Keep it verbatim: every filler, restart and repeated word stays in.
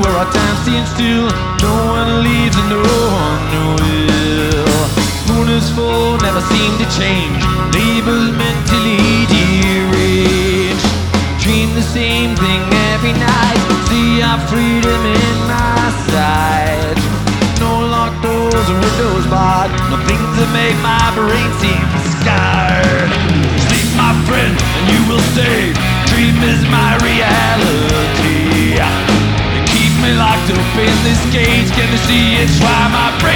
where our time stands still. No one leaves and no one will. Moon is full, never seem to change. Labels mentally deranged. Dream the same thing every night. See our freedom in my sight. No locked doors or windows barred. No things that make my brain seem scarred. Sleep, my friend, and you will stay. Dream is my reality. You keep me locked up in this cage. Can you see it's why my brain